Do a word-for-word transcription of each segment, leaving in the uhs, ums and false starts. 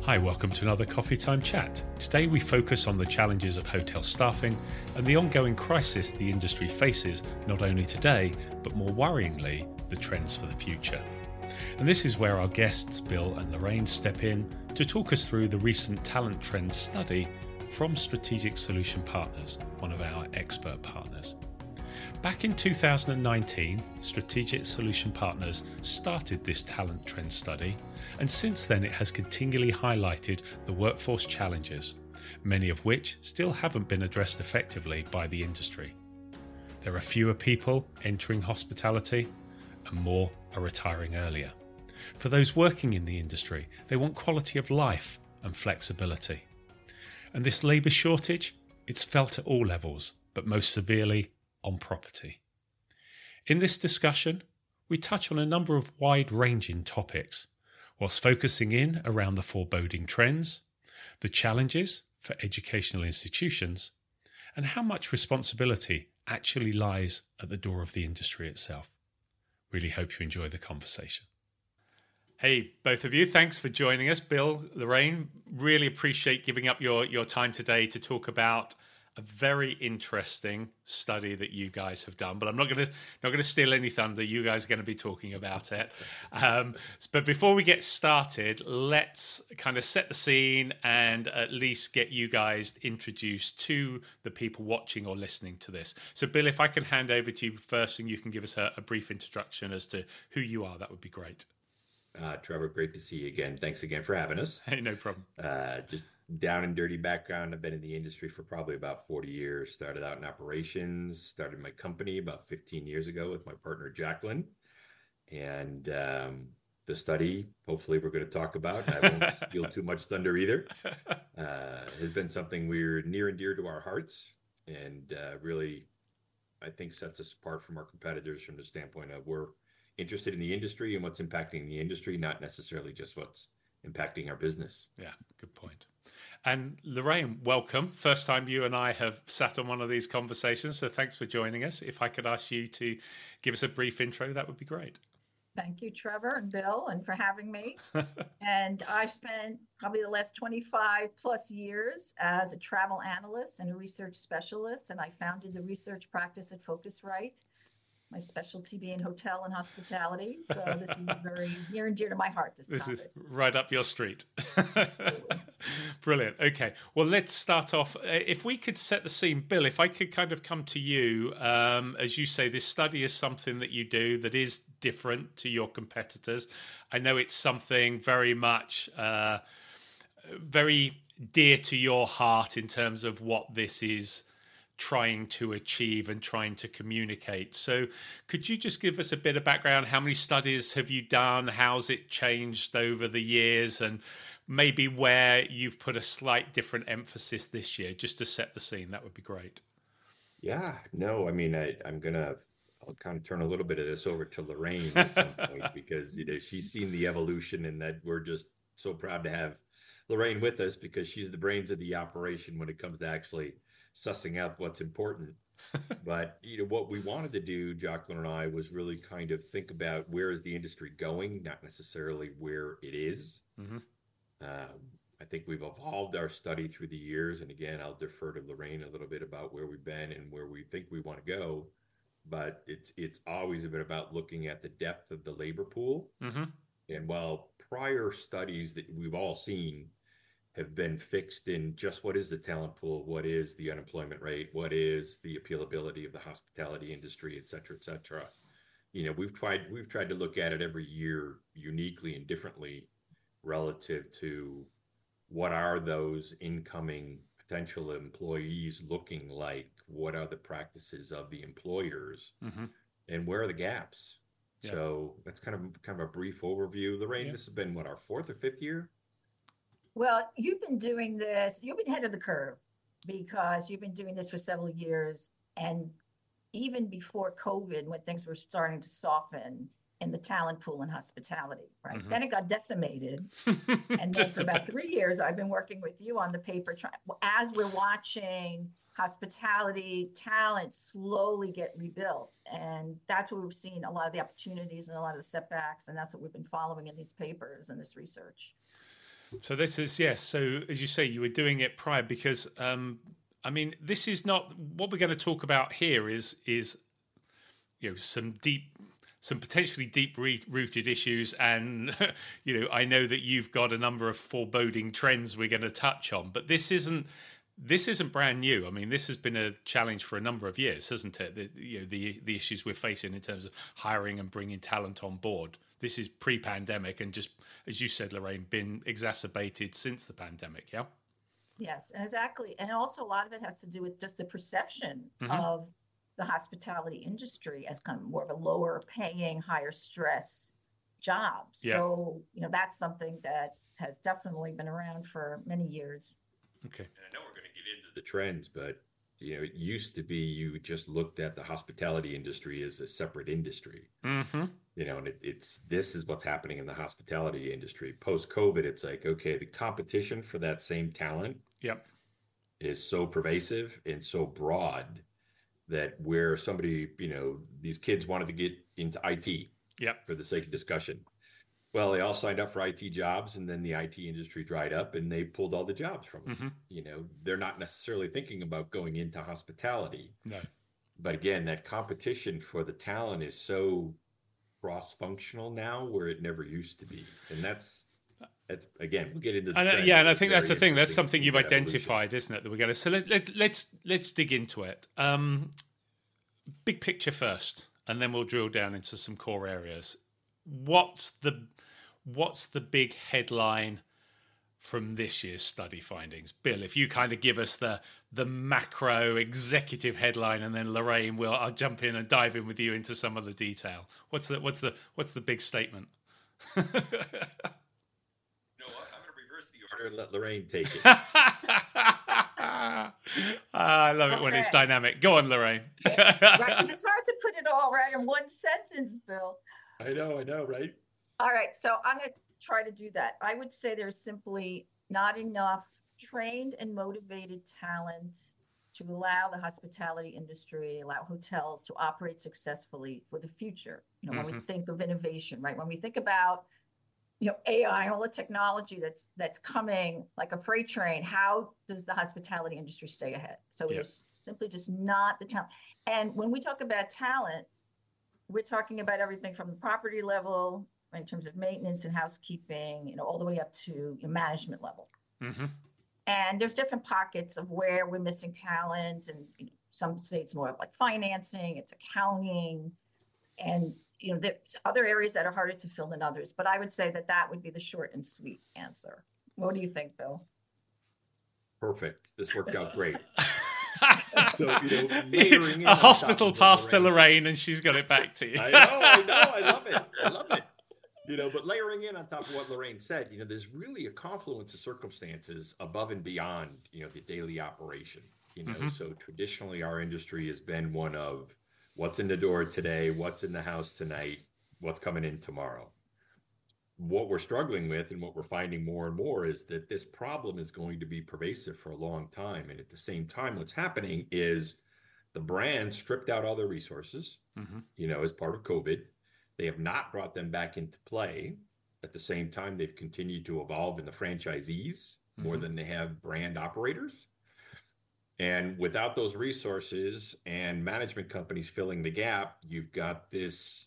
Hi, welcome to another Coffee Time Chat. Today we focus on the challenges of hotel staffing and the ongoing crisis the industry faces, not only today, but more worryingly, the trends for the future. And this is where our guests, Bill and Lorraine, step in to talk us through the recent talent trends study from Strategic Solution Partners, one of our expert partners. Back in two thousand nineteen, Strategic Solution Partners started this talent trend study, and since then it has continually highlighted the workforce challenges, many of which still haven't been addressed effectively by the industry. There are fewer people entering hospitality, and more are retiring earlier. For those working in the industry, they want quality of life and flexibility. And this labour shortage, it's felt at all levels, but most severely on property. In this discussion, we touch on a number of wide-ranging topics, whilst focusing in around the foreboding trends, the challenges for educational institutions, and how much responsibility actually lies at the door of the industry itself. Really hope you enjoy the conversation. Hey, both of you, thanks for joining us. Bill, Lorraine, really appreciate giving up your, your time today to talk about a very interesting study that you guys have done, but I'm not going to not going to steal any thunder. You guys are going to be talking about it. Um, but before we get started, let's kind of set the scene and at least get you guys introduced to the people watching or listening to this. So, Bill, if I can hand over to you first, and you can give us a, a brief introduction as to who you are, that would be great. Uh, Trevor, great to see you again. Thanks again for having us. Hey, no problem. Uh, just down and dirty background. I've been in the industry for probably about forty years. Started out in operations, started my company about fifteen years ago with my partner, Jacqueline. And um, the study, hopefully we're going to talk about, and I won't steal too much thunder either, uh, has been something we're near and dear to our hearts, and uh, really, I think sets us apart from our competitors from the standpoint of we're interested in the industry and what's impacting the industry, not necessarily just what's impacting our business. Yeah, good point. And Lorraine, welcome. First time you and I have sat on one of these conversations, so thanks for joining us. If I could ask you to give us a brief intro, that would be great. Thank you, Trevor and Bill, and for having me. And I've spent probably the last twenty-five plus years as a travel analyst and a research specialist, and I founded the research practice at Focusrite. My specialty being hotel and hospitality. So this is very near and dear to my heart, this, this topic. This is right up your street. Absolutely. Brilliant. Okay. Well, let's start off. If we could set the scene, Bill, if I could kind of come to you, um, as you say, this study is something that you do that is different to your competitors. I know it's something very much, uh, very dear to your heart in terms of what this is trying to achieve and trying to communicate. So could you just give us a bit of background? How many studies have you done? How's it changed over the years? And maybe where you've put a slight different emphasis this year, just to set the scene. That would be great. Yeah, no, I mean, I, I'm going to, I'll kind of turn a little bit of this over to Lorraine at some point because, you know, she's seen the evolution, and that we're just so proud to have Lorraine with us because she's the brains of the operation when it comes to actually sussing out what's important. But you know what we wanted to do, Jacqueline and I, was really kind of think about where is the industry going, not necessarily where it is. Mm-hmm. Um, I think we've evolved our study through the years, and again, I'll defer to Lorraine a little bit about where we've been and where we think we want to go. But it's it's always been about looking at the depth of the labor pool. Mm-hmm. And while prior studies that we've all seen have been fixed in just what is the talent pool, what is the unemployment rate, what is the appealability of the hospitality industry, et cetera, et cetera. You know, we've tried we've tried to look at it every year uniquely and differently relative to what are those incoming potential employees looking like, what are the practices of the employers, mm-hmm. and where are the gaps. Yeah. So that's kind of kind of a brief overview. Lorraine, yeah. This has been what, our fourth or fifth year? Well, you've been doing this, you've been ahead of the curve because you've been doing this for several years. And even before COVID, when things were starting to soften in the talent pool and hospitality, right? Mm-hmm. Then it got decimated. And then for about three years, I've been working with you on the paper try- as we're watching hospitality talent slowly get rebuilt. And that's where we've seen a lot of the opportunities and a lot of the setbacks. And that's what we've been following in these papers and this research. So this is, yes. So as you say, you were doing it prior because, um, I mean, this is not what we're going to talk about here is, is, you know, some deep, some potentially deep rooted issues. And, you know, I know that you've got a number of foreboding trends we're going to touch on, but this isn't, this isn't brand new. I mean, this has been a challenge for a number of years, hasn't it? The, you know, the, the issues we're facing in terms of hiring and bringing talent on board. This is pre-pandemic and just, as you said, Lorraine, been exacerbated since the pandemic, yeah? Yes, exactly. And also a lot of it has to do with just the perception mm-hmm. of the hospitality industry as kind of more of a lower paying, higher stress job. Yeah. So, you know, that's something that has definitely been around for many years. Okay. And I know we're going to get into the trends, but you know, it used to be you just looked at the hospitality industry as a separate industry. Mm-hmm. You know, and it, it's this is what's happening in the hospitality industry. Post-COVID, it's like, okay, the competition for that same talent yep. is so pervasive and so broad that where somebody, you know, these kids wanted to get into I T yep. for the sake of discussion. Well, they all signed up for I T jobs, and then the I T industry dried up and they pulled all the jobs from them. Mm-hmm. You know, they're not necessarily thinking about going into hospitality. No. But again, that competition for the talent is so cross-functional now where it never used to be. And that's, that's again, we'll get into the and, yeah, and I think that's the thing. That's something you've identified, evolution. Isn't it, that we're going to... So let, let, let's, let's dig into it. Um, big picture first, and then we'll drill down into some core areas. What's the what's the big headline from this year's study findings? Bill, if you kind of give us the the macro executive headline, and then Lorraine will I'll jump in and dive in with you into some of the detail. What's the what's the what's the big statement? No, I'm going to reverse the order and let Lorraine take it. uh, I love it okay. when it's dynamic. Go on, Lorraine. Right. It's hard to put it all right in one sentence, Bill. I know, I know, right? All right, so I'm going to try to do that. I would say there's simply not enough trained and motivated talent to allow the hospitality industry, allow hotels to operate successfully for the future. You know, mm-hmm. when we think of innovation, right? When we think about, you know, A I and all the technology that's that's coming like a freight train, how does the hospitality industry stay ahead? So yep. There's simply just not the talent. And when we talk about talent, we're talking about everything from the property level, right, in terms of maintenance and housekeeping, you know, all the way up to you know, management level. Mm-hmm. And there's different pockets of where we're missing talent, and you know, some say it's more of like financing, it's accounting, and you know, there's other areas that are harder to fill than others. But I would say that that would be the short and sweet answer. What do you think, Bill? Perfect. This worked out great. So, you know, a hospital pass to Lorraine, and she's got it back to you. I know, I know, I love it, I love it. You know, but layering in on top of what Lorraine said, you know, there's really a confluence of circumstances above and beyond, you know, the daily operation. You know, mm-hmm. so traditionally our industry has been one of what's in the door today, what's in the house tonight, what's coming in tomorrow. What we're struggling with and what we're finding more and more is that this problem is going to be pervasive for a long time. And at the same time, what's happening is the brand stripped out all their resources, mm-hmm. you know, as part of COVID. They have not brought them back into play. At the same time, they've continued to evolve in the franchisees mm-hmm. more than they have brand operators. And without those resources and management companies filling the gap, you've got this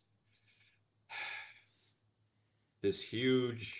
this huge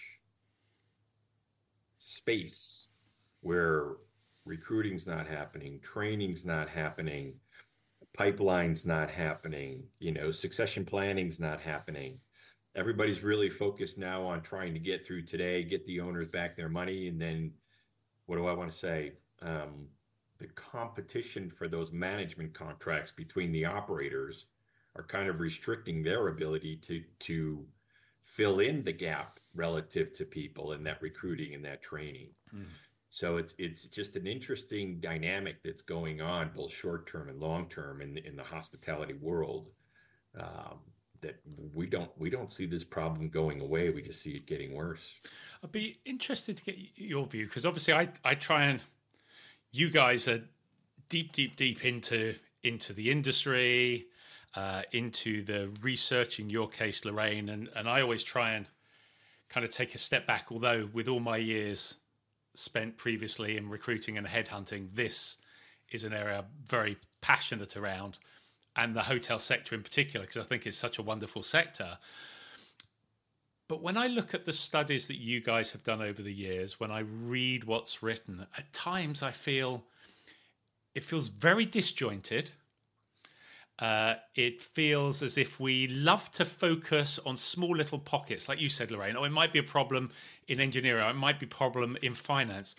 space where recruiting's not happening, training's not happening, pipeline's not happening, you know, succession planning's not happening. Everybody's really focused now on trying to get through today, get the owners back their money. And then what do I want to say? Um, the competition for those management contracts between the operators are kind of restricting their ability to, to, fill in the gap relative to people in that recruiting and that training. Mm. So it's it's just an interesting dynamic that's going on both short term and long term in the, in the hospitality world. Um, that we don't we don't see this problem going away. We just see it getting worse. I'd be interested to get your view because obviously I I try and you guys are deep deep deep into into the industry. Uh, into the research, in your case, Lorraine, and, and I always try and kind of take a step back, although with all my years spent previously in recruiting and headhunting, this is an area I'm very passionate around, and the hotel sector in particular, because I think it's such a wonderful sector. But when I look at the studies that you guys have done over the years, when I read what's written, at times I feel it feels very disjointed. Uh, it feels as if we love to focus on small little pockets, like you said, Lorraine. Oh, it might be a problem in engineering, or it might be a problem in finance.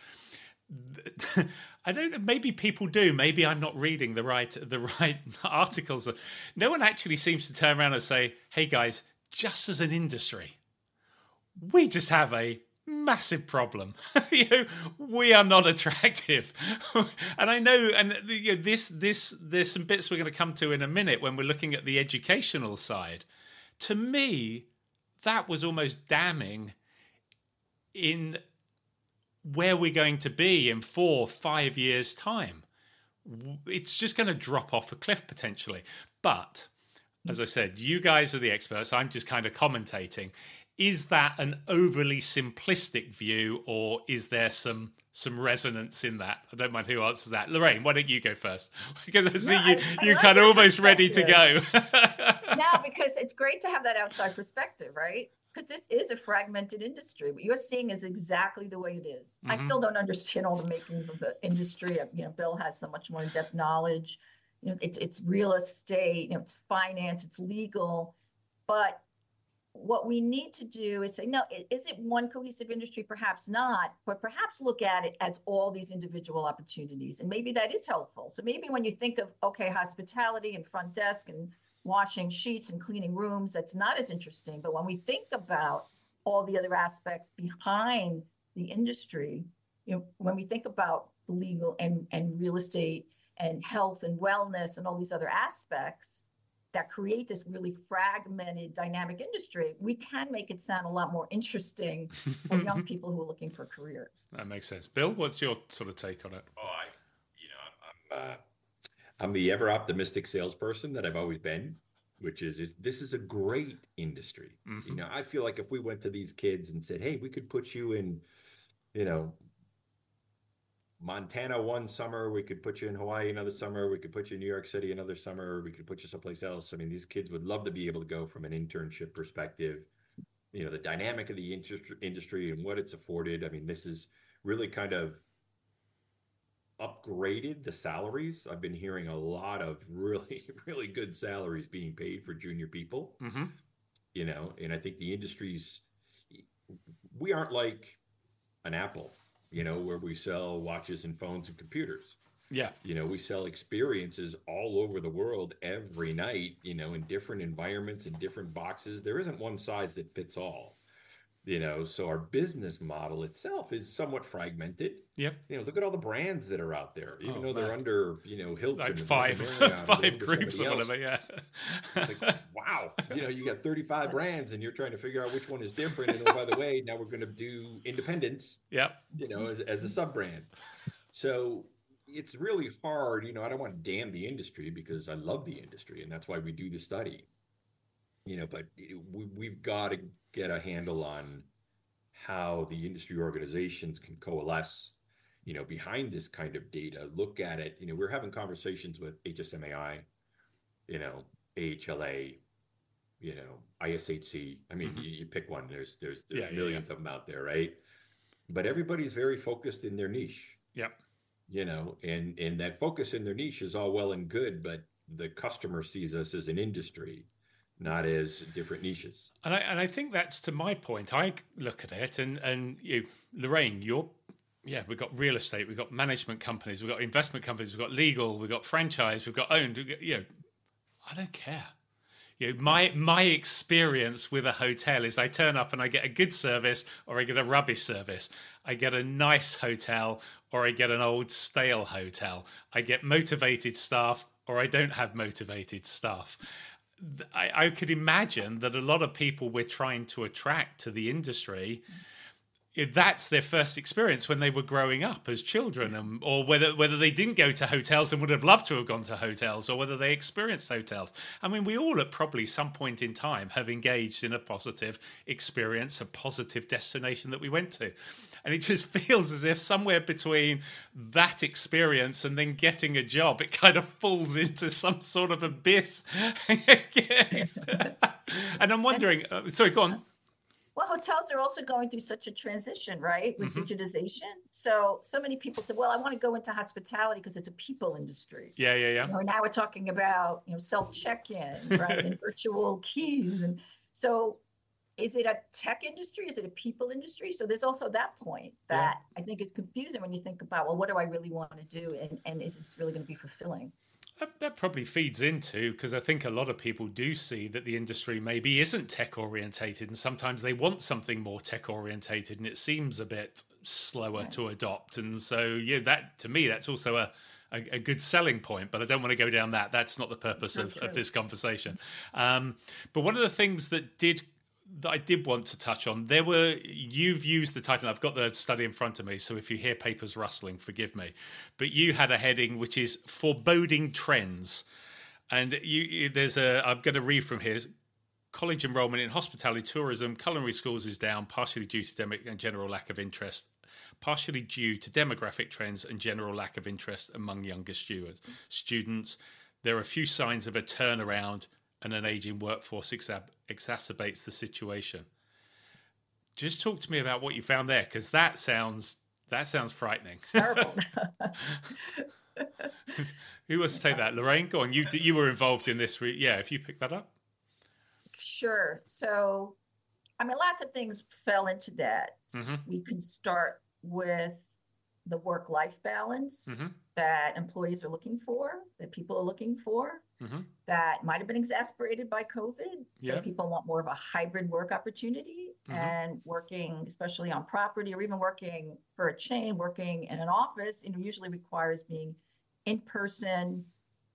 I don't know. Maybe people do. Maybe I'm not reading the right the right articles. No one actually seems to turn around and say, "Hey, guys, just as an industry, we just have a massive problem. you know, we are not attractive." And I know, and you know, this, this, there's some bits we're going to come to in a minute when we're looking at the educational side. To me, that was almost damning in where we're going to be in four, five years' time. It's just going to drop off a cliff potentially. But as I said, you guys are the experts. I'm just kind of commentating. Is that an overly simplistic view, or is there some some resonance in that? I don't mind who answers that. Lorraine, why don't you go first? Because I see no, you, I, I you're like kind of almost ready to go. No, because it's great to have that outside perspective, right? Because this is a fragmented industry. What you're seeing is exactly the way it is. Mm-hmm. I still don't understand all the makings of the industry. You know, Bill has so much more in-depth knowledge. You know, it's it's real estate, you know, it's finance, it's legal, but what we need to do is say, no, is it one cohesive industry? Perhaps not, but perhaps look at it as all these individual opportunities. And maybe that is helpful. So maybe when you think of, okay, hospitality and front desk and washing sheets and cleaning rooms, that's not as interesting. But when we think about all the other aspects behind the industry, you know, when we think about legal and, and real estate and health and wellness and all these other aspects that create this really fragmented, dynamic industry, we can make it sound a lot more interesting for young people who are looking for careers. That makes sense. Bill, what's your sort of take on it? Oh, I, you know, I'm, uh, I'm the ever optimistic salesperson that I've always been, which is, is this is a great industry. Mm-hmm. You know, I feel like if we went to these kids and said, hey, we could put you in, you know, Montana one summer, we could put you in Hawaii another summer, we could put you in New York City another summer, we could put you someplace else. I mean, these kids would love to be able to go from an internship perspective, you know, the dynamic of the industry and what it's afforded. I mean, this is really kind of upgraded the salaries. I've been hearing a lot of really, really good salaries being paid for junior people, mm-hmm. you know, and I think the industry's, we aren't like an Apple, you know, where we sell watches and phones and computers. Yeah. You know, we sell experiences all over the world every night, you know, in different environments, in different boxes. There isn't one size that fits all, you know, so our business model itself is somewhat fragmented. Yep. You know, look at all the brands that are out there, even oh, though they're man. under, you know, Hilton. Like five, five groups or whatever, yeah. It's like, wow, you know, you got thirty-five brands and you're trying to figure out which one is different. And oh, by the way, now we're going to do independence, yep. you know, as, as a sub-brand. So it's really hard, you know, I don't want to damn the industry because I love the industry and that's why we do the study, you know, but we, we've got to get a handle on how the industry organizations can coalesce, you know, behind this kind of data, look at it. You know, we're having conversations with H S M A I, you know, A H L A, you know, I S H C. I mean, mm-hmm. you, you pick one, there's, there's, there's yeah, millions yeah, yeah. of them out there, right? But everybody's very focused in their niche. Yep. You know, and, and that focus in their niche is all well and good, but the customer sees us as an industry, not as different niches. And I, and I think that's to my point. I look at it and, and you, Lorraine, you're, yeah, we've got real estate, we've got management companies, we've got investment companies, we've got legal, we've got franchise, we've got owned, we've got, you know, I don't care. You know, my, my experience with a hotel is I turn up and I get a good service or I get a rubbish service. I get a nice hotel or I get an old stale hotel. I get motivated staff or I don't have motivated staff. I, I could imagine that a lot of people we're trying to attract to the industry, that's their first experience when they were growing up as children, um, or whether whether they didn't go to hotels and would have loved to have gone to hotels, or whether they experienced hotels. I mean, we all at probably some point in time have engaged in a positive experience, a positive destination that we went to. And it just feels as if somewhere between that experience and then getting a job, it kind of falls into some sort of abyss. And I'm wondering, uh, sorry, go on. Well, hotels are also going through such a transition, right, with Mhm. digitization. So, so many people said, well, I want to go into hospitality because it's a people industry. Yeah, yeah, yeah. You know, now we're talking about, you know, self check-in, right, and virtual keys. And so is it a tech industry? Is it a people industry? So there's also that point that I think is confusing when you think about, well, what do I really want to do? And, and is this really going to be fulfilling? That, that probably feeds into, because I think a lot of people do see that the industry maybe isn't tech orientated, and sometimes they want something more tech orientated, and it seems a bit slower Right. to adopt. And so, yeah, that to me, that's also a, a, a good selling point. But I don't want to go down that. That's not the purpose Very of, true. of this conversation. Um, but one of the things that did that I did want to touch on, there were, you've used the title, I've got the study in front of me, so if you hear papers rustling, forgive me, but you had a heading which is foreboding trends. And you, you there's a, I'm going to read from here, college enrollment in hospitality, tourism, culinary schools is down, partially due to demo- and general lack of interest, partially due to demographic trends and general lack of interest among younger students. Students, there are a few signs of a turnaround, and an aging workforce exa- exacerbates the situation. Just talk to me about what you found there, because that sounds that sounds frightening. Terrible. Who wants to take that? Lorraine, go on. You you were involved in this. Re- yeah, if you pick that up. Sure. So, I mean, lots of things fell into that. Mhm. We can start with the work-life balance Mhm. that employees are looking for, that people are looking for, Mhm. that might have been exacerbated by COVID. So Yeah. people want more of a hybrid work opportunity, Mhm. and working, especially on property, or even working for a chain, working in an office, you know, usually requires being in person.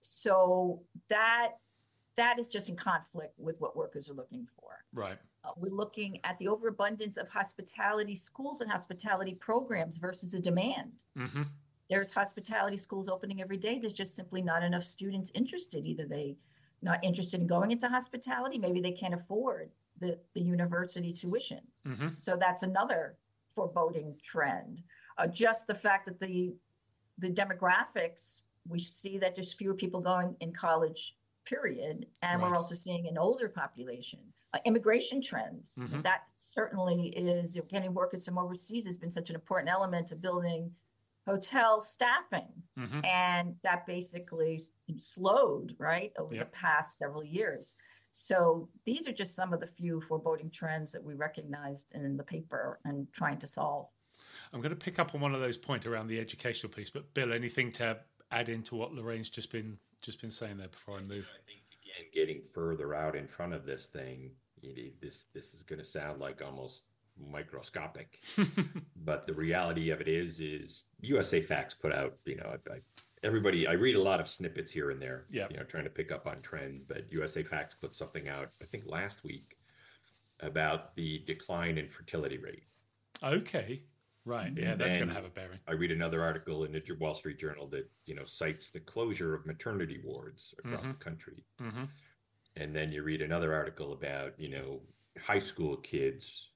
So that that is just in conflict with what workers are looking for. Right. Uh, we're looking at the overabundance of hospitality schools and hospitality programs versus a demand. Mm-hmm. There's hospitality schools opening every day. There's just simply not enough students interested. Either they not interested in going into hospitality, maybe they can't afford the, the university tuition. Mm-hmm. So that's another foreboding trend. Uh, just the fact that the the demographics, we see that there's fewer people going in college, period. And Right. we're also seeing an older population. Uh, immigration trends, Mhm. that certainly is, you know, getting workers from overseas has been such an important element of building hotel staffing. Mm-hmm. And that basically slowed, right, over Yep. the past several years. So these are just some of the few foreboding trends that we recognized in the paper and trying to solve. I'm going to pick up on one of those points around the educational piece, but Bill, anything to add into what Lorraine's just been just been saying there before I move? I think again, getting further out in front of this thing, you know, this this is going to sound like almost microscopic, but the reality of it is, is U S A Facts put out, you know, I, I, everybody, I read a lot of snippets here and there, Yeah. you know, trying to pick up on trends, but U S A Facts put something out, I think last week, about the decline in fertility rate. Okay. Right. Yeah, that's And going to have a bearing. I read another article in the Wall Street Journal that, you know, cites the closure of maternity wards across Mhm. the country. Mm-hmm. And then you read another article about, you know, high school kids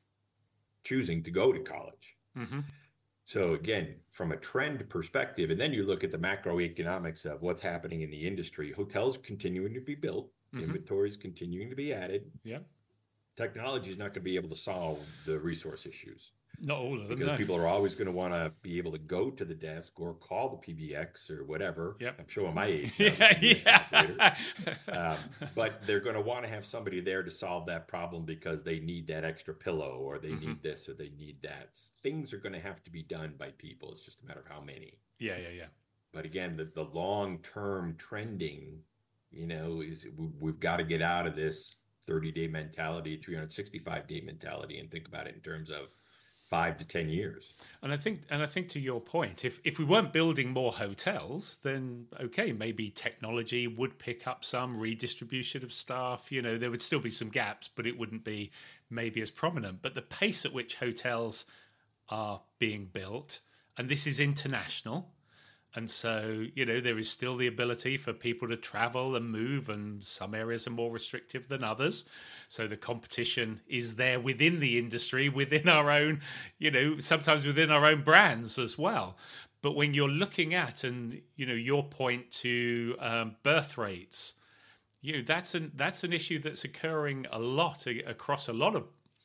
choosing to go to college. Mm-hmm. So again, from a trend perspective, and then you look at the macroeconomics of what's happening in the industry, hotels continuing to be built, Mhm. inventories continuing to be added. Yeah. Technology is not going to be able to solve the resource issues. Not all of them. Because no. people are always going to want to be able to go to the desk or call the P B X or whatever. Yep. I'm showing my age. now, Yeah. P B X operator. Yeah. Um, but they're going to want to have somebody there to solve that problem because they need that extra pillow or they Mhm. need this or they need that. Things are going to have to be done by people. It's just a matter of how many. yeah. Yeah. Yeah. But again, the, the long-term trending, you know, is we, we've got to get out of this thirty-day mentality, three hundred sixty-five day mentality and think about it in terms of five to ten years. And I think, and I think to your point, if if we weren't building more hotels, then okay, maybe technology would pick up some redistribution of staff. You know, there would still be some gaps, but it wouldn't be maybe as prominent. But the pace at which hotels are being built, and this is international. And so, you know, there is still the ability for people to travel and move, and some areas are more restrictive than others. So the competition is there within the industry, within our own, you know, sometimes within our own brands as well. But when you're looking at, and, you know, your point to um, birth rates, you know, that's an, that's an issue that's occurring a lot across a lot of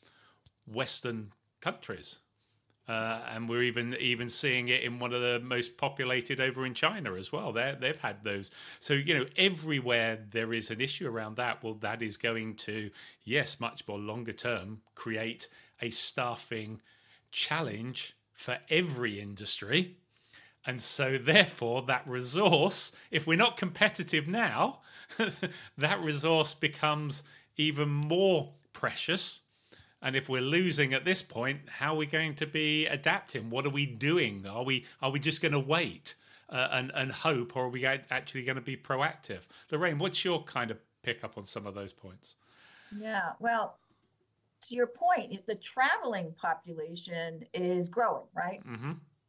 Western countries. Uh, and we're even even seeing it in one of the most populated over in China as well. They they've had those. So, you know, everywhere there is an issue around that, well, that is going to, yes, much more longer term, create a staffing challenge for every industry. And so, therefore, that resource, if we're not competitive now, that resource becomes even more precious. And if we're losing at this point, how are we going to be adapting? What are we doing? Are we are we just going to wait uh, and and hope, or are we actually going to be proactive? Lorraine, what's your kind of pickup on some of those points? Yeah, well, to your point, the traveling population is growing, right? Mm-hmm.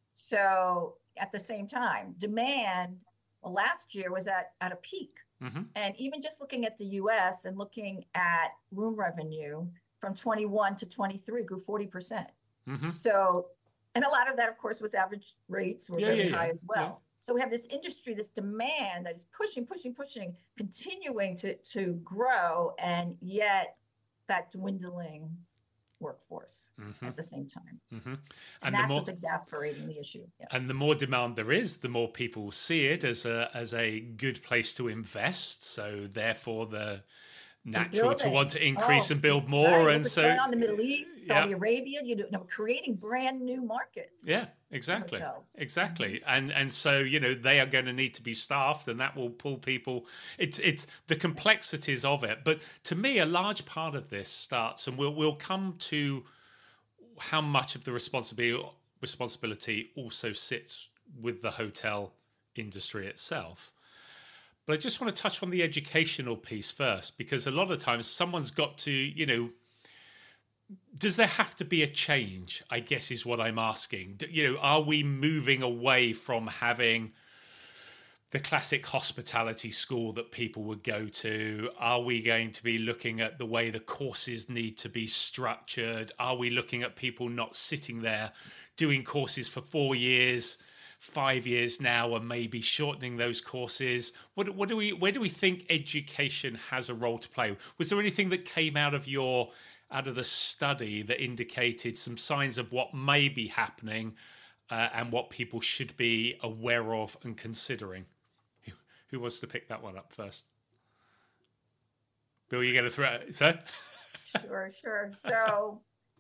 So at the same time, demand, well, last year was at at a peak, mm-hmm. and even just looking at the U S and looking at room revenue, from twenty-one to twenty-three grew forty percent. Mm-hmm. So, and a lot of that, of course, was average rates were yeah, very yeah, high yeah. as well. Yeah. So we have this industry, this demand that is pushing, pushing, pushing, continuing to, to grow, and yet that dwindling workforce mm-hmm. at the same time. Mm-hmm. And, and the that's more, what's exasperating the issue. Yeah. And the more demand there is, the more people see it as a as a good place to invest. So therefore, the natural to want to increase oh, and build more. Right. And What's so going on in the Middle East, Saudi yeah. Arabia, you know, creating brand new markets. Yeah, exactly. Hotels. Exactly. Mm-hmm. And and so, you know, they are going to need to be staffed, and that will pull people. It's it's the complexities of it. But to me, a large part of this starts, and we'll we'll come to how much of the responsibility responsibility also sits with the hotel industry itself. But I just want to touch on the educational piece first, because a lot of times someone's got to, you know, does there have to be a change, I guess is what I'm asking. You know, are we moving away from having the classic hospitality school that people would go to? Are we going to be looking at the way the courses need to be structured? Are we looking at people not sitting there doing courses for four years, five years now, and maybe shortening those courses? What, what do we, where do we think education has a role to play? Was there anything that came out of your, out of the study that indicated some signs of what may be happening uh, and what people should be aware of and considering? Who, who wants to pick that one up first? Bill, you going to throw it? Sir? Sure, sure. So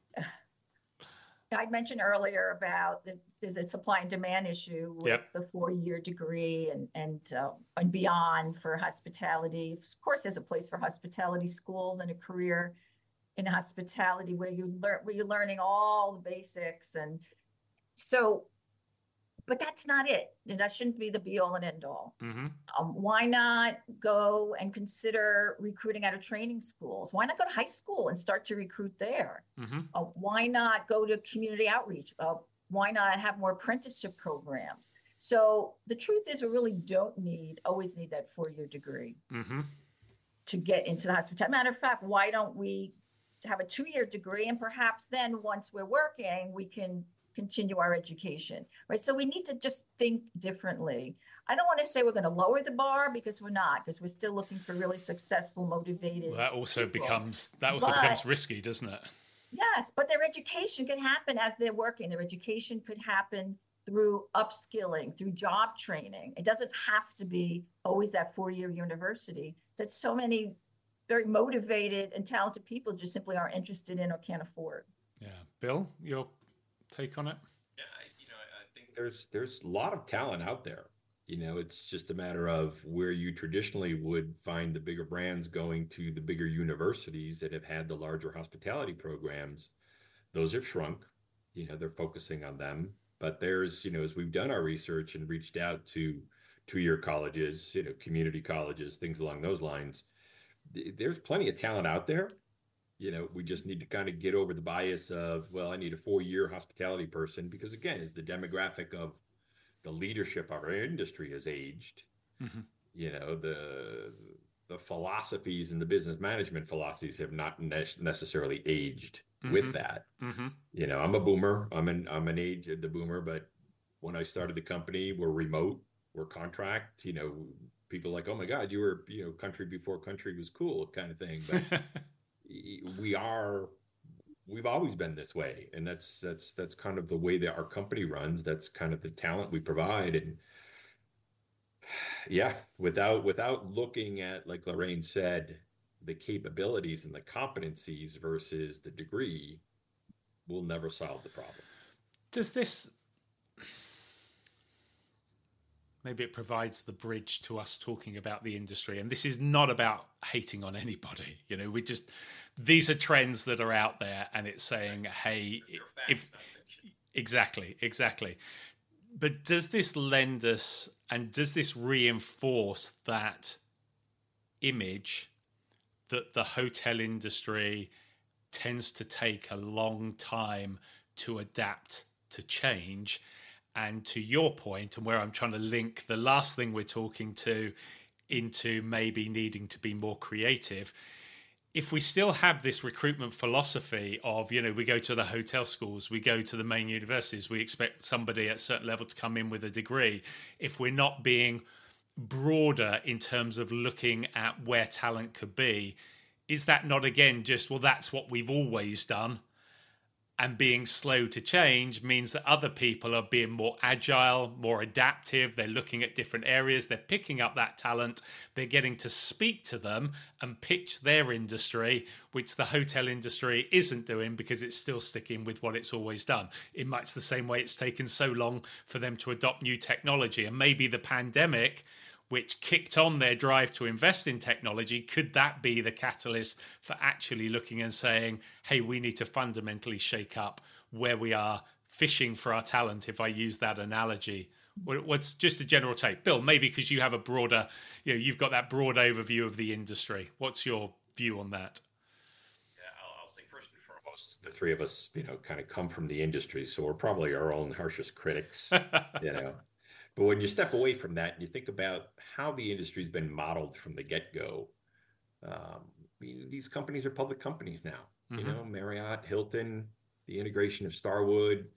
I mentioned earlier about the there's a supply and demand issue with yep. the four-year degree and and uh, and beyond for hospitality. Of course, there's a place for hospitality schools and a career in hospitality where you learn where you're learning all the basics, and so. But that's not it. And that shouldn't be the be all and end all. Mm-hmm. Um, why not go and consider recruiting out of training schools? Why not go to high school and start to recruit there? Mm-hmm. Uh, why not go to community outreach? Uh, why not have more apprenticeship programs? So the truth is, we really don't need, always need that four-year degree mm-hmm. to get into the hospitality. Matter of fact, why don't we have a two-year degree, and perhaps then once we're working, we can continue our education, right? So we need to just think differently. I don't want to say we're going to lower the bar, because we're not, because we're still looking for really successful, motivated well, that also people. becomes that also but, becomes risky, doesn't it? Yes, but their education can happen as they're working. Their education could happen through upskilling, through job training. It doesn't have to be always that four-year university that so many very motivated and talented people just simply aren't interested in or can't afford. Yeah. Bill, your take on it? Yeah, you know, I think there's there's a lot of talent out there. You know, it's just a matter of where you traditionally would find the bigger brands going to the bigger universities that have had the larger hospitality programs. Those have shrunk. you know, they're focusing on them. But there's, you know, as we've done our research and reached out to two-year colleges, you know, community colleges, things along those lines, there's plenty of talent out there. You know, we just need to kind of get over the bias of, well, I need a four-year hospitality person, because again, as the demographic of the leadership of our industry has aged, mm-hmm. you know, the the philosophies and the business management philosophies have not ne- necessarily aged mm-hmm. with that. Mm-hmm. You know, I'm a boomer. I'm an I'm an age of the boomer, but when I started the company, we're remote, we're contract. You know, people are like, oh my God, you were, you know, country before country was cool, kind of thing. But we are. We've always been this way, and that's that's that's kind of the way that our company runs. That's kind of the talent we provide, and yeah, without without looking at, like Lorraine said, the capabilities and the competencies versus the degree, we'll never solve the problem. Does this maybe it provides the bridge to us talking about the industry? And this is not about hating on anybody. You know, we just, these are trends that are out there, and it's saying, hey, if exactly, exactly. But does this lend us, and does this reinforce that image that the hotel industry tends to take a long time to adapt to change? And to your point, and where I'm trying to link the last thing we're talking to into maybe needing to be more creative, if we still have this recruitment philosophy of, you know, we go to the hotel schools, we go to the main universities, we expect somebody at a certain level to come in with a degree, if we're not being broader in terms of looking at where talent could be, is that not, again, just, well, that's what we've always done? And being slow to change means that other people are being more agile, more adaptive. They're looking at different areas. They're picking up that talent. They're getting to speak to them and pitch their industry, which the hotel industry isn't doing because it's still sticking with what it's always done. In much the same way it's taken so long for them to adopt new technology. And maybe the pandemic, which kicked on their drive to invest in technology, could that be the catalyst for actually looking and saying, hey, we need to fundamentally shake up where we are fishing for our talent, if I use that analogy? What's just a general take? Bill, maybe because you have a broader, you know, you've got that broad overview of the industry. What's your view on that? Yeah, I'll, I'll say first and foremost, the three of us, you know, kind of come from the industry, so we're probably our own harshest critics, you know. But when you step away from that and you think about how the industry's been modeled from the get-go, um, these companies are public companies now. Mm-hmm. You know, Marriott, Hilton, the integration of Starwood,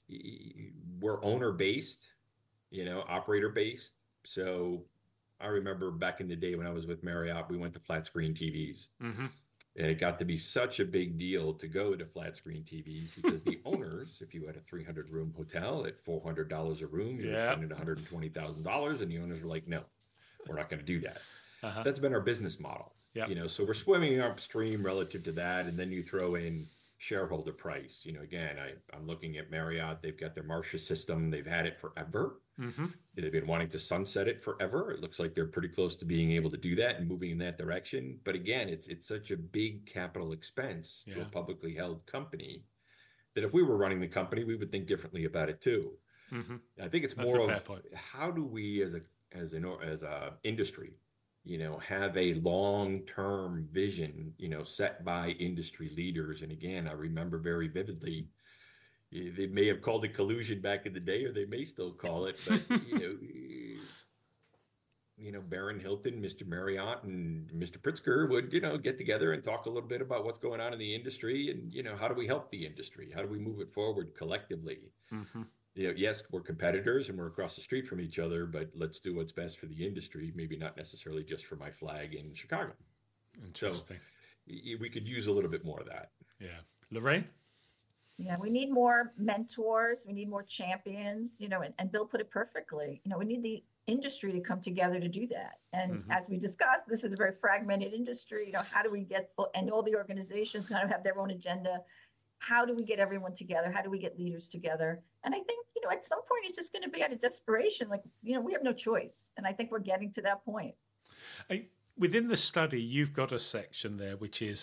we're owner-based, you know, operator-based. So I remember back in the day when I was with Marriott, we went to flat screen T Vs. Mm-hmm. And it got to be such a big deal to go to flat screen T Vs because the owners, if you had a three hundred room hotel at four hundred dollars a room, you yeah. were spending one hundred twenty thousand dollars, and the owners were like, no, we're not going to do that. Uh-huh. That's been our business model. Yep. You know, so we're swimming upstream relative to that. And then you throw in shareholder price. You know, again, I, I'm looking at Marriott. They've got their Marcia system. They've had it forever. Mm-hmm. They've been wanting to sunset it forever. It looks like they're pretty close to being able to do that and moving in that direction. But again, it's it's such a big capital expense yeah. to a publicly held company that if we were running the company, we would think differently about it too. Mm-hmm. I think it's That's more of point. How do we as a as an as a industry, you know, have a long-term vision, you know, set by industry leaders. And again, I remember very vividly, they may have called it collusion back in the day, or they may still call it, but, you know, you know, Baron Hilton, Mister Marriott, and Mister Pritzker would, you know, get together and talk a little bit about what's going on in the industry and, you know, how do we help the industry? How do we move it forward collectively? Mm-hmm. You know, yes, we're competitors and we're across the street from each other, but let's do what's best for the industry, maybe not necessarily just for my flag in Chicago. Interesting. So we could use a little bit more of that. Yeah. Lorraine? Yeah, we need more mentors. We need more champions, you know, and, and Bill put it perfectly. You know, we need the industry to come together to do that. And mm-hmm. as we discussed, this is a very fragmented industry. You know, how do we get, and all the organizations kind of have their own agenda. How do we get everyone together? How do we get leaders together? And I think, you know, at some point it's just going to be out of desperation. Like, you know, we have no choice. And I think we're getting to that point. I, within the study, you've got a section there, which is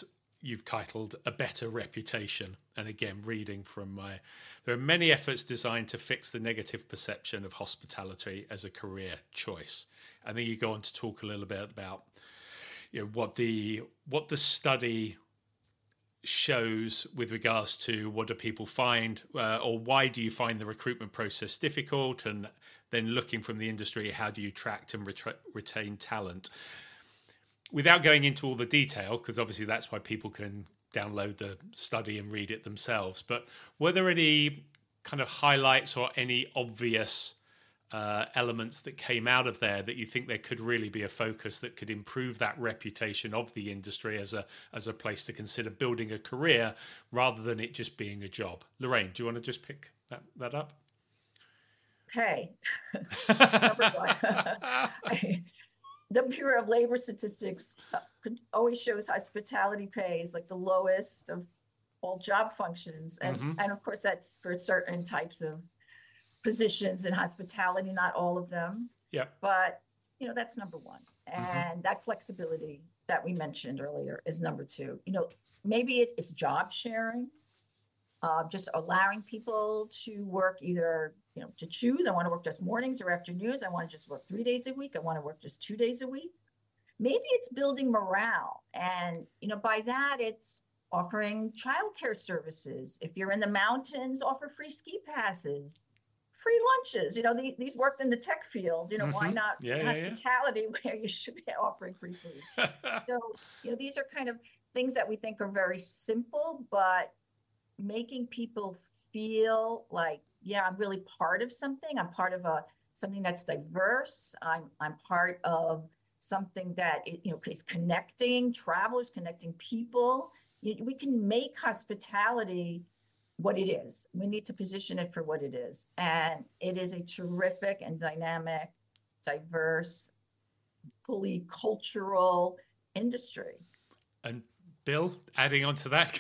you've titled A Better Reputation. And again, reading from my, there are many efforts designed to fix the negative perception of hospitality as a career choice. And then you go on to talk a little bit about, you know, what the what the study shows with regards to what do people find, uh, or why do you find the recruitment process difficult, and then looking from the industry, how do you attract and ret- retain talent? Without going into all the detail, because obviously that's why people can download the study and read it themselves, but were there any kind of highlights or any obvious uh, elements that came out of there that you think there could really be a focus that could improve that reputation of the industry as a as a place to consider building a career rather than it just being a job? Lorraine, do you want to just pick that, that up? Pay. Number one. The Bureau of Labor Statistics uh, always shows hospitality pay is like the lowest of all job functions. And, mm-hmm. and of course, that's for certain types of positions in hospitality, not all of them. Yeah. But, you know, that's number one. And mm-hmm. that flexibility that we mentioned earlier is number two. You know, maybe it, it's job sharing, uh, just allowing people to work either, you know, to choose. I want to work just mornings or afternoons. I want to just work three days a week. I want to work just two days a week. Maybe it's building morale. And, you know, by that, it's offering childcare services. If you're in the mountains, offer free ski passes, free lunches. You know, the, these worked in the tech field. You know, mm-hmm. why not yeah, hospitality yeah, yeah. where you should be offering free food? So, you know, these are kind of things that we think are very simple, but making people feel like, yeah, I'm really part of something. I'm part of a something that's diverse. I'm I'm part of something that it, you know is connecting travelers, connecting people. You, we can make hospitality what it is. We need to position it for what it is, and it is a terrific and dynamic, diverse, fully cultural industry. And Bill, adding on to that,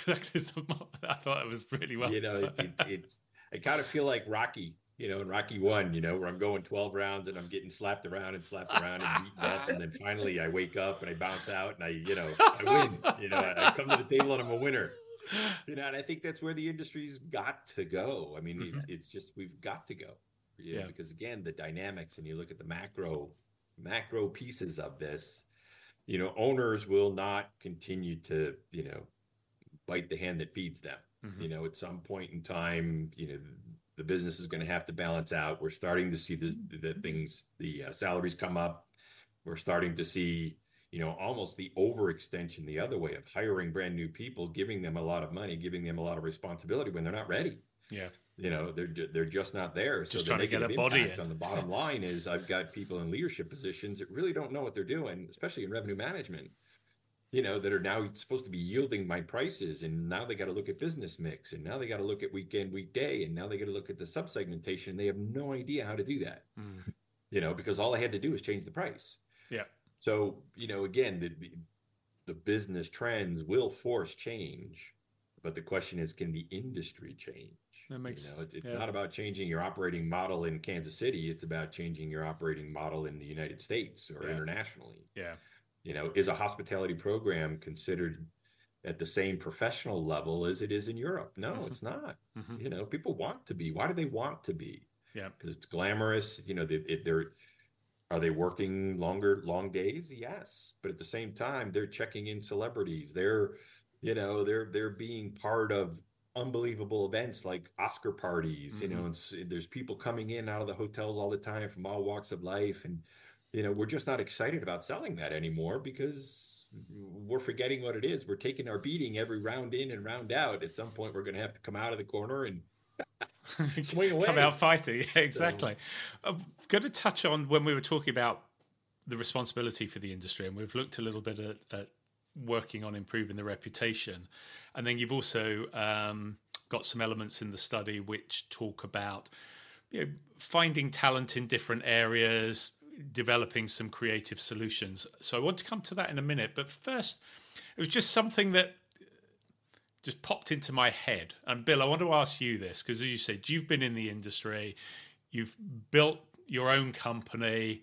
I thought it was really well. You know, it, it, it's. I kind of feel like Rocky, you know, in Rocky One, you know, where I'm going twelve rounds and I'm getting slapped around and slapped around and beaten up. And then finally I wake up and I bounce out and I, you know, I win, you know, I come to the table and I'm a winner, you know, and I think that's where the industry's got to go. I mean, mm-hmm. it's, it's just, we've got to go, you know, yeah. because again, the dynamics, and you look at the macro, macro pieces of this, you know, owners will not continue to, you know, bite the hand that feeds them. Mm-hmm. You know, at some point in time, you know, the business is going to have to balance out. We're starting to see the, the things, the uh, salaries come up. We're starting to see, you know, almost the overextension the other way of hiring brand new people, giving them a lot of money, giving them a lot of responsibility when they're not ready. Yeah. You know, they're they're just not there. Just so trying the to get a negative body impact in. On the bottom line is I've got people in leadership positions that really don't know what they're doing, especially in revenue management. You know, that are now supposed to be yielding my prices, and now they got to look at business mix, and now they got to look at weekend, weekday, and now they got to look at the subsegmentation. And they have no idea how to do that, mm. you know, because all I had to do was change the price. Yeah. So, you know, again, the, the business trends will force change, but the question is, can the industry change? That makes, you know, it's, it's yeah. not about changing your operating model in Kansas City. It's about changing your operating model in the United States or yeah. internationally. Yeah. You know, is a hospitality program considered at the same professional level as it is in Europe? No, mm-hmm. it's not. Mm-hmm. You know, people want to be. Why do they want to be? Yeah, because it's glamorous. You know, they, they're are they working longer, long days? Yes, but at the same time, they're checking in celebrities. They're, you know, they're they're being part of unbelievable events like Oscar parties. Mm-hmm. You know, and there's people coming in out of the hotels all the time from all walks of life, and you know, we're just not excited about selling that anymore because we're forgetting what it is. We're taking our beating every round in and round out. At some point, we're going to have to come out of the corner and swing away. Come out fighting. Yeah, exactly. So, I'm going to touch on when we were talking about the responsibility for the industry, and we've looked a little bit at, at working on improving the reputation. And then you've also um, got some elements in the study which talk about, you know, finding talent in different areas, developing some creative solutions. So I want to come to that in a minute. But first, it was just something that just popped into my head. And Bill, I want to ask you this, because as you said, you've been in the industry, you've built your own company.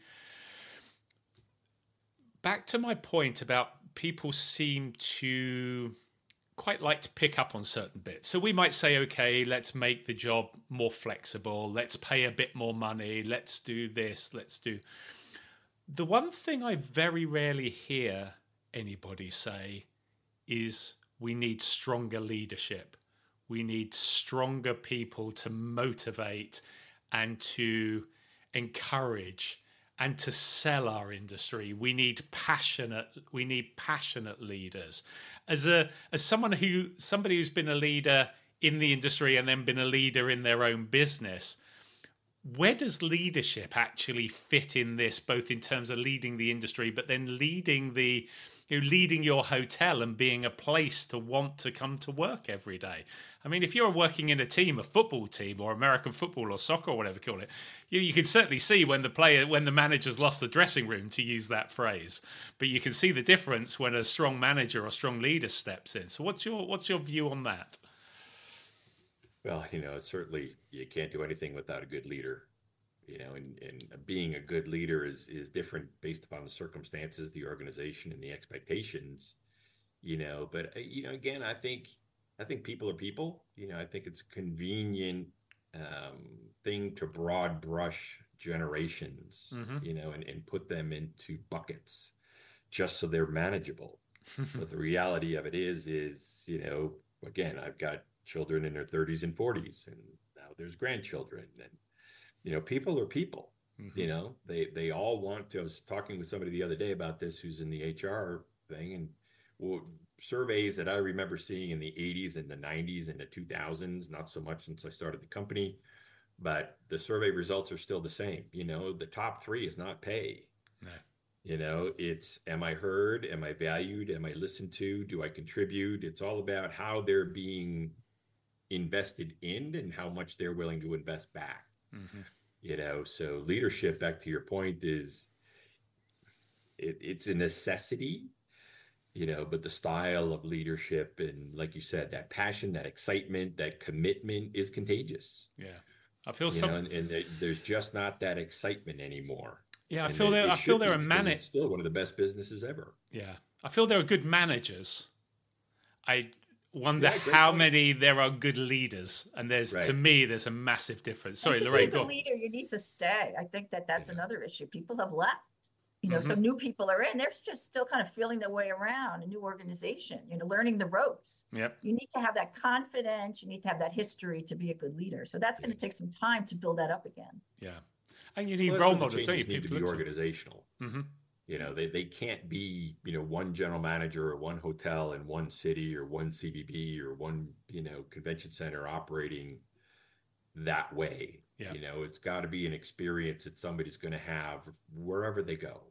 Back to my point about people seem to quite like to pick up on certain bits. So we might say, okay, let's make the job more flexible. Let's pay a bit more money. Let's do this. Let's do. The one thing I very rarely hear anybody say is we need stronger leadership. We need stronger people to motivate and to encourage and to sell our industry. We need passionate, we need passionate leaders. As a as someone who somebody who's been a leader in the industry and then been a leader in their own business, where does leadership actually fit in this, both in terms of leading the industry, but then leading the you know, leading your hotel and being a place to want to come to work every day? I mean, if you're working in a team, a football team or American football or soccer or whatever you call it, you, you can certainly see when the player, when the manager's lost the dressing room, to use that phrase. But you can see the difference when a strong manager or strong leader steps in. So what's your what's your view on that? Well, you know, certainly you can't do anything without a good leader. You know, and, and being a good leader is is different based upon the circumstances, the organization, and the expectations. You know, but you know, again, I think I think people are people. You know, I think it's a convenient um, thing to broad brush generations. Mm-hmm. You know, and, and put them into buckets just so they're manageable. But the reality of it is, is you know, again, I've got children in their thirties and forties, and now there's grandchildren, and you know, people are people. Mm-hmm. You know, they they all want to. I was talking with somebody the other day about this who's in the H R thing, and well, surveys that I remember seeing in the eighties and the nineties and the two thousands, not so much since I started the company, but the survey results are still the same. You know, the top three is not pay. No. You know, it's am I heard? Am I valued? Am I listened to? Do I contribute? It's all about how they're being invested in and how much they're willing to invest back. Mm-hmm. You know, so leadership, back to your point, is it, it's a necessity, you know, but the style of leadership and, like you said, that passion, that excitement, that commitment is contagious. Yeah, I feel something, and, and there, there's just not that excitement anymore. Yeah, I and feel there. I feel there are managers. It's still one of the best businesses ever. Yeah, I feel there are good managers. I. wonder yeah, how point. many there are good leaders, and there's right. to me there's a massive difference. Sorry, and to Lorraine. Be a leader, you need to stay. I think that that's yeah. another issue. People have left, you know, mm-hmm. so new people are in. They're just still kind of feeling their way around a new organization, you know, learning the ropes. Yep. You need to have that confidence. You need to have that history to be a good leader. So that's yeah. going to take some time to build that up again. Yeah, and you need well, role models. Don't you? Need to be organizational. Mm-hmm. You know, they, they can't be, you know, one general manager or one hotel in one city or one C B B or one, you know, convention center operating that way. Yeah. You know, it's got to be an experience that somebody's going to have wherever they go.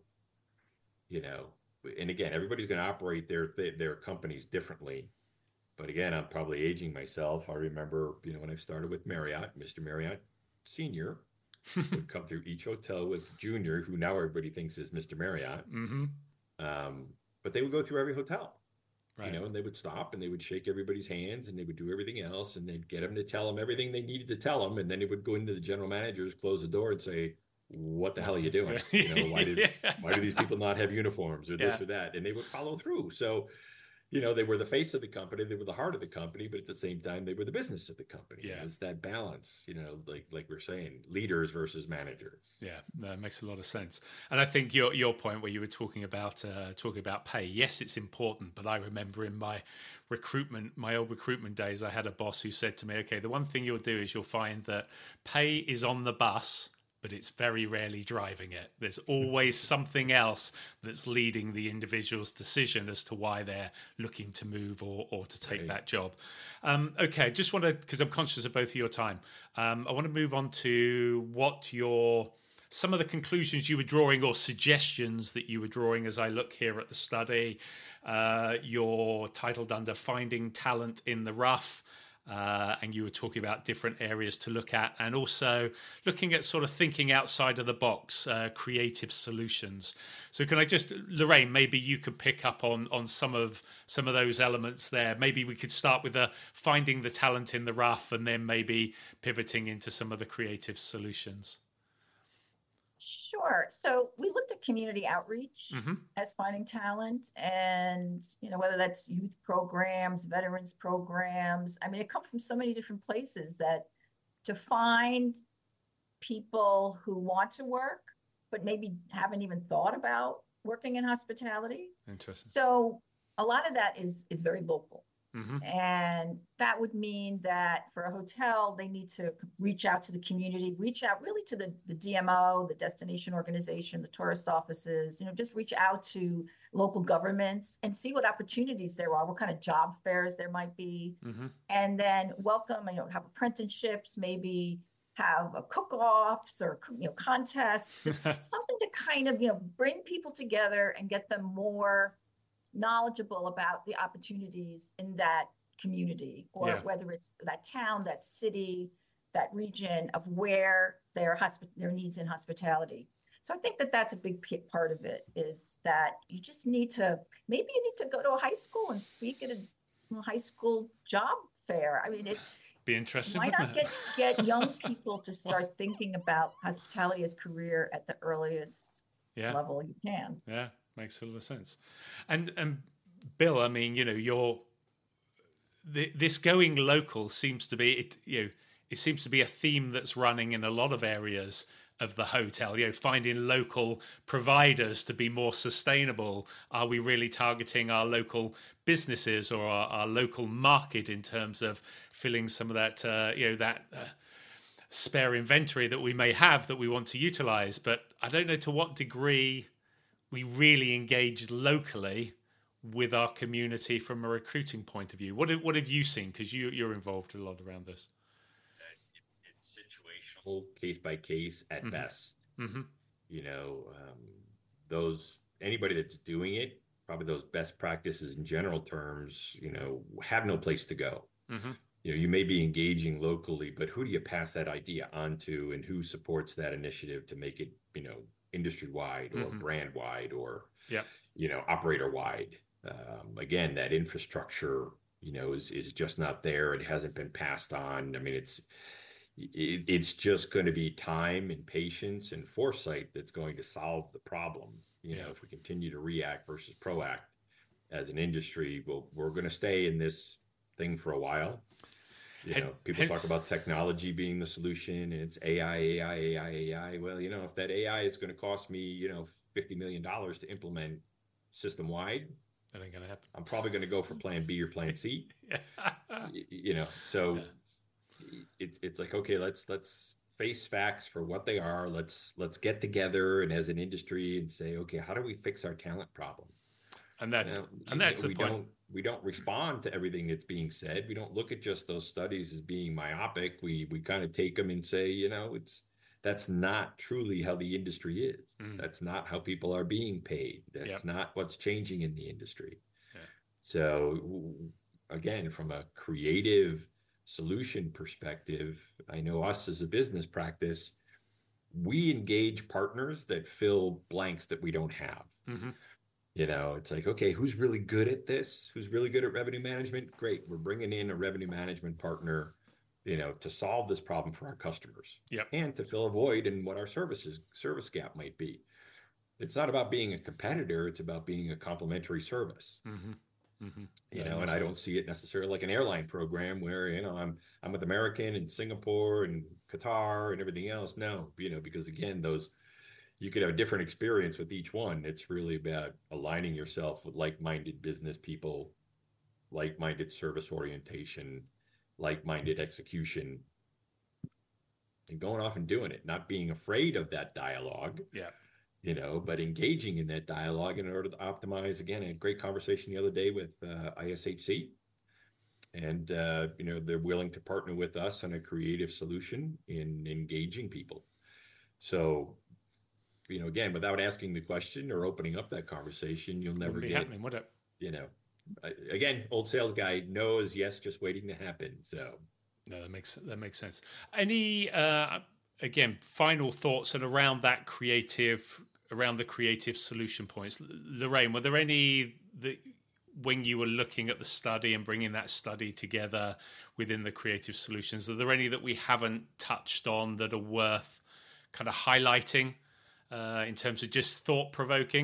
You know, and again, everybody's going to operate their their companies differently. But again, I'm probably aging myself. I remember, you know, when I started with Marriott, Mister Marriott Senior would come through each hotel with Junior, who now everybody thinks is Mister Marriott. Mm-hmm. Um, but they would go through every hotel, right. you know, and they would stop and they would shake everybody's hands and they would do everything else, and they'd get them to tell them everything they needed to tell them. And then they would go into the general managers, close the door and say, what the hell are you doing? You know, why did, yeah. why do these people not have uniforms or this yeah. or that? And they would follow through. So, you know, they were the face of the company, they were the heart of the company, but at the same time, they were the business of the company. Yeah. It's that balance, you know, like like we're saying, leaders versus managers. Yeah, that makes a lot of sense. And I think your your point where you were talking about uh, talking about pay, yes, it's important. But I remember in my recruitment, my old recruitment days, I had a boss who said to me, okay, the one thing you'll do is you'll find that pay is on the bus, but it's very rarely driving it. There's always something else that's leading the individual's decision as to why they're looking to move or, or to take right. that job. Um, okay, just want to, because I'm conscious of both of your time, um, I want to move on to what your, some of the conclusions you were drawing or suggestions that you were drawing as I look here at the study. Uh, you're titled under Finding Talent in the Rough. Uh, and you were talking about different areas to look at, and also looking at sort of thinking outside of the box, uh, creative solutions. So can I just, Lorraine, maybe you could pick up on on some of some of those elements there. Maybe we could start with the finding the talent in the rough, and then maybe pivoting into some of the creative solutions. Sure. So we looked at community outreach Mm-hmm. as finding talent, and, you know, whether that's youth programs, veterans programs. I mean, it comes from so many different places that to find people who want to work, but maybe haven't even thought about working in hospitality. Interesting. So a lot of that is is very local. Mm-hmm. And that would mean that for a hotel, they need to reach out to the community, reach out really to the, the D M O, the destination organization, the tourist offices, you know, just reach out to local governments and see what opportunities there are, what kind of job fairs there might be. Mm-hmm. And then welcome, you know, have apprenticeships, maybe have a cook-offs or, you know, contests, just something to kind of, you know, bring people together and get them more knowledgeable about the opportunities in that community, or Yeah. whether it's that town, that city, that region of where their hospi- their needs in hospitality. So I think that that's a big p- part of it, is that you just need to, maybe you need to go to a high school and speak at a high school job fair. I mean, it's, Be interesting. why not wouldn't it? get, get young people to start thinking about hospitality as career at the earliest Yeah. level you can. Yeah, makes a lot of sense. And and Bill, I mean, you know, you're the, this going local seems to be it. You know, it seems to be a theme that's running in a lot of areas of the hotel. You know, finding local providers to be more sustainable. Are we really targeting our local businesses or our, our local market in terms of filling some of that? Uh, you know, that. Uh, spare inventory that we may have that we want to utilize, but I don't know to what degree we really engage locally with our community from a recruiting point of view. What have, what have you seen? Because you, you're involved a lot around this. It's, it's situational, case by case at Mm-hmm. best. Mm-hmm. You know, um, those anybody that's doing it, probably those best practices in general terms, you know, have no place to go. Mm-hmm. You know, you may be engaging locally, but who do you pass that idea on to, and who supports that initiative to make it, you know, industry wide or Mm-hmm. brand wide or, yeah. you know, operator wide? Um, again, that infrastructure, you know, is is just not there. It hasn't been passed on. I mean, it's it, it's just going to be time and patience and foresight that's going to solve the problem. You Yeah. know, if we continue to react versus proact as an industry, well, we're going to stay in this thing for a while. You Had- know, people had- talk about technology being the solution, and it's A I, A I, A I, A I. Well, you know, if that A I is going to cost me, you know, fifty million dollars to implement system wide, That ain't going to happen. I'm probably going to go for plan B or plan C. Yeah. Y- you know, so Yeah. it's it's like, okay, let's let's face facts for what they are. Let's let's get together and as an industry and say, okay, how do we fix our talent problem? And that's You know, and you that's know, the we point. don't we don't respond to everything that's being said. We don't look at just those studies as being myopic. We we kind of take them and say, you know, it's that's not truly how the industry is. Mm. That's not how people are being paid. That's Yep. not what's changing in the industry. Yeah. So w- again, from a creative solution perspective, I know us as a business practice, we engage partners that fill blanks that we don't have. Mm-hmm. You know, it's like, okay, who's really good at this? Who's really good at revenue management? Great. We're bringing in a revenue management partner, you know, to solve this problem for our customers. Yep. And to fill a void in what our services service gap might be. It's not about being a competitor. It's about being a complementary service. Mm-hmm. Mm-hmm. You That know, makes and I don't sense. see it necessarily like an airline program where, you know, I'm I'm with American and Singapore and Qatar and everything else. No, you know, because again, those you could have a different experience with each one. It's really about aligning yourself with like-minded business people, like-minded service orientation, like-minded execution, and going off and doing it, not being afraid of that dialogue. Yeah. You know, but engaging in that dialogue in order to optimize. Again, I had a great conversation the other day with uh, I S H C, and uh, you know, they're willing to partner with us on a creative solution in engaging people. So, you know, again, without asking the question or opening up that conversation, you'll never Wouldn't be get, happening, would it? you know, I, again, old sales guy knows yes, just waiting to happen. So, No, that makes that makes sense. Any uh, again final thoughts and around that creative, around the creative solution points, Lorraine? Were there any that when you were looking at the study and bringing that study together within the creative solutions, are there any that we haven't touched on that are worth kind of highlighting uh, in terms of just thought provoking?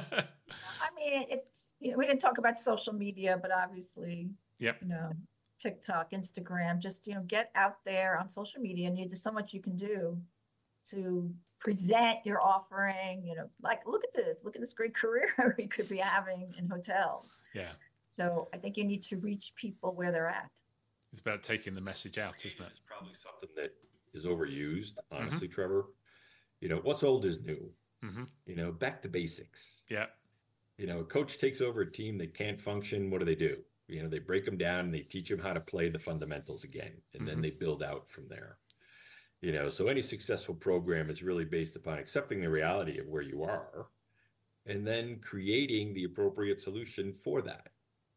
I mean, it's, you know, we didn't talk about social media, but obviously, Yep. you know, TikTok, Instagram, just, you know, get out there on social media, and you, there's so much you can do to present your offering, you know, like, look at this, look at this great career we could be having in hotels. Yeah. So I think you need to reach people where they're at. It's about taking the message out, isn't it? It's probably something that is overused, honestly, mm-hmm. Trevor. You know, what's old is new. Mm-hmm. You know, back to basics. Yeah. You know, a coach takes over a team that can't function. What do they do? You know, they break them down and they teach them how to play the fundamentals again, and mm-hmm. then they build out from there. You know, so any successful program is really based upon accepting the reality of where you are and then creating the appropriate solution for that.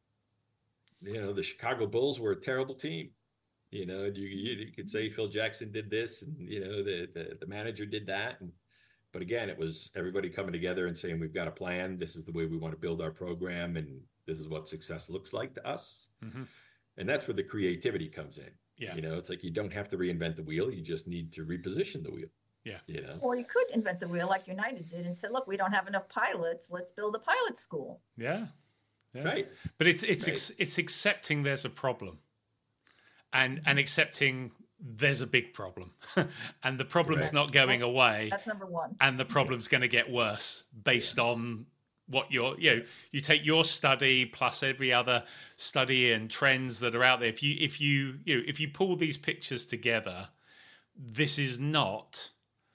You know, the Chicago Bulls were a terrible team. You know, you, you could say Phil Jackson did this, and, you know, the, the, the manager did that. And, but again, it was everybody coming together and saying, we've got a plan. This is the way we want to build our program, and this is what success looks like to us. Mm-hmm. And that's where the creativity comes in. Yeah. You know, it's like you don't have to reinvent the wheel. You just need to reposition the wheel. Yeah. You know, or you could invent the wheel like United did and said, look, we don't have enough pilots. Let's build a pilot school. Yeah. Yeah. Right. But it's it's right. Ex- it's accepting there's a problem, and and accepting there's a big problem, and the problem's right. not going that's, away. That's number one. And the problem's going to get worse based yeah. on what you're, you know, you take your study plus every other study and trends that are out there. If you if you you know, if you pull these pictures together, this is not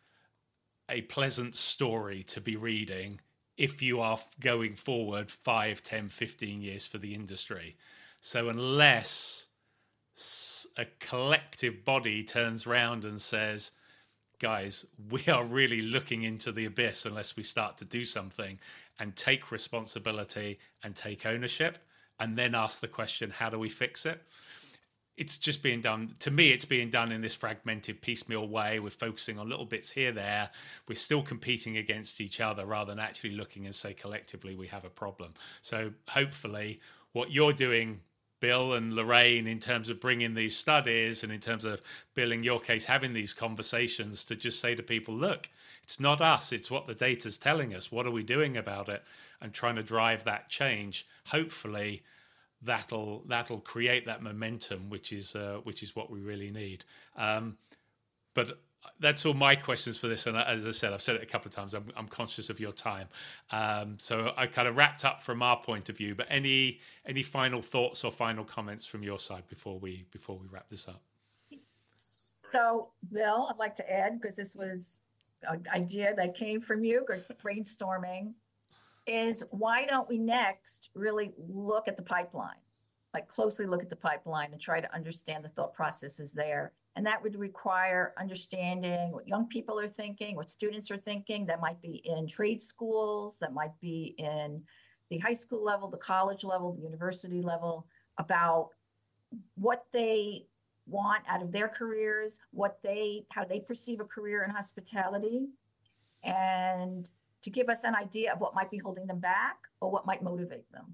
a pleasant story to be reading if you are going forward five, ten, fifteen years for the industry. So unless a collective body turns around and says, guys, we are really looking into the abyss unless we start to do something and take responsibility and take ownership, and then ask the question, how do we fix it? It's just being done, to me, it's being done in this fragmented, piecemeal way. We're focusing on little bits here, there. We're still competing against each other rather than actually looking and say collectively we have a problem. So hopefully what you're doing, Bill and Lorraine, in terms of bringing these studies and in terms of, Bill, in your case, having these conversations to just say to people, look, it's not us, it's what the data's telling us. What are we doing about it? And trying to drive that change. Hopefully that'll that'll create that momentum, which is uh, which is what we really need. Um, but that's all my questions for this. And as I said, I've said it a couple of times, I'm, I'm conscious of your time. Um, so I kind of wrapped up from our point of view, but any any final thoughts or final comments from your side before we before we wrap this up? So, Bill, I'd like to add, because this was an idea that came from you, brainstorming, is why don't we next really look at the pipeline, like closely look at the pipeline and try to understand the thought processes there. And that would require understanding what young people are thinking, what students are thinking. That might be in trade schools, that might be in the high school level, the college level, the university level, about what they want out of their careers, what they, how they perceive a career in hospitality, and to give us an idea of what might be holding them back or what might motivate them.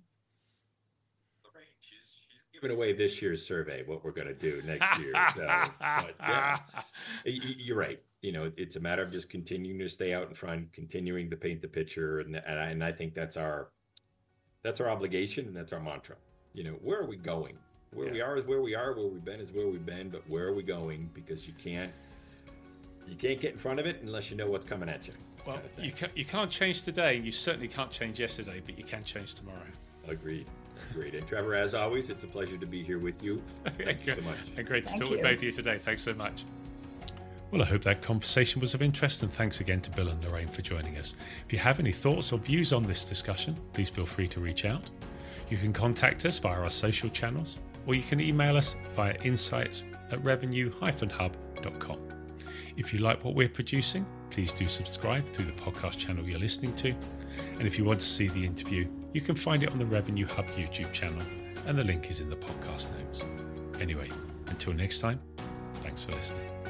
She's giving away this year's survey, what we're going to do next year. So, but yeah, you're right. You know, it's a matter of just continuing to stay out in front, continuing to paint the picture, and and I, and I think that's our that's our obligation, and that's our mantra. You know, where are we going? Where yeah. we are is where we are. Where we've been is where we've been. But where are we going? Because you can't you can't get in front of it unless you know what's coming at you. Well, kind of you can't you can't change today. You certainly can't change yesterday, but you can change tomorrow. Agreed. Agreed. And Trevor, as always, it's a pleasure to be here with you. Thank you so much. And great to Thank talk you. with both of you today. Thanks so much. Well, I hope that conversation was of interest, and thanks again to Bill and Lorraine for joining us. If you have any thoughts or views on this discussion, please feel free to reach out. You can contact us via our social channels, or you can email us via insights at revenue dash hub dot com. If you like what we're producing, please do subscribe through the podcast channel you're listening to. And if you want to see the interview, you can find it on the Revenue Hub YouTube channel, and the link is in the podcast notes. Anyway, until next time, thanks for listening.